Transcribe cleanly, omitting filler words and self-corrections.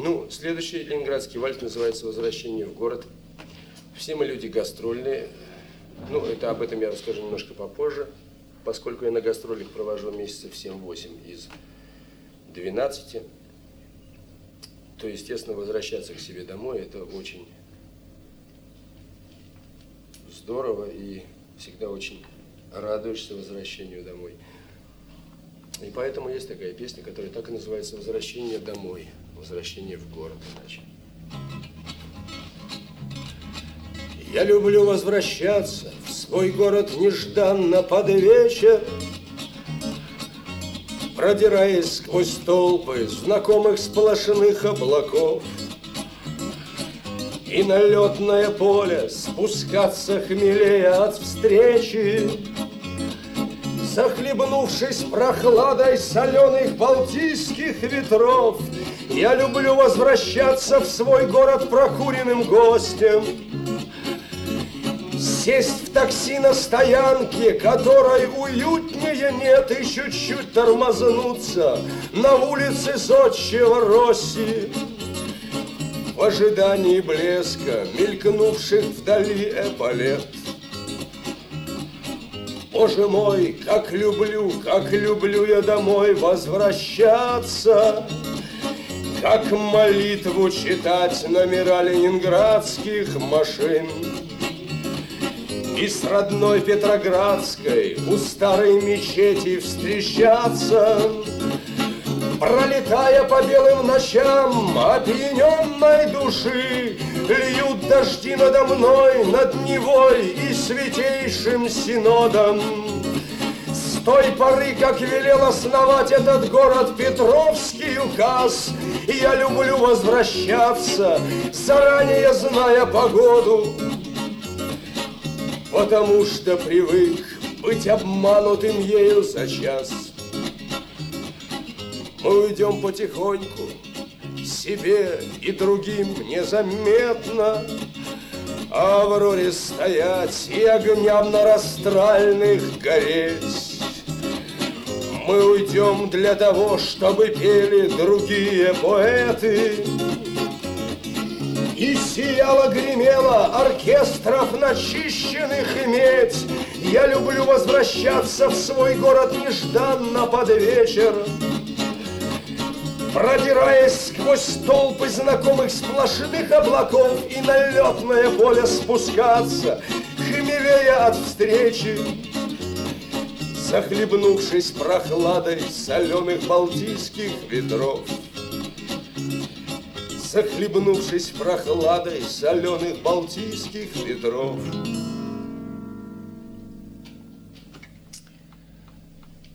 Ну, следующий ленинградский вальс называется «Возвращение в город». Все мы люди гастрольные. Ну, об этом я расскажу немножко попозже, поскольку я на гастролях провожу месяцев 7-8 из 12, то, естественно, возвращаться к себе домой – это очень здорово и всегда очень радуешься возвращению домой. И поэтому есть такая песня, которая так и называется «Возвращение домой», «Возвращение в город» иначе. Я люблю возвращаться в свой город нежданно под вечер, продираясь сквозь толпы знакомых сплошных облаков, и на летное поле спускаться хмелее от встречи, захлебнувшись прохладой соленых балтийских ветров. Я люблю возвращаться в свой город прокуренным гостем, сесть в такси на стоянке, которой уютнее нет, и чуть-чуть тормознуться на улице зодчего России, в ожидании блеска мелькнувших вдали эполет. Боже мой, как люблю я домой возвращаться, как молитву читать номера ленинградских машин, и с родной Петроградской у старой мечети встречаться, пролетая по белым ночам опьяненной души. Льют дожди надо мной, над Невой и Святейшим Синодом. С той поры, как велел основать этот город Петровский указ, я люблю возвращаться, заранее зная погоду, потому что привык быть обманутым ею за час. Мы уйдем потихоньку, себе и другим незаметно, а в Авроре стоять и огням на растральных гореть. Мы уйдем для того, чтобы пели другие поэты, и сияло-гремело оркестров начищенных медь. Я люблю возвращаться в свой город нежданно под вечер, продираясь сквозь толпы знакомых сплошных облаков, и на летное поле спускаться, хмелея от встречи, захлебнувшись прохладой соленых балтийских ветров. Захлебнувшись прохладой соленых балтийских ветров.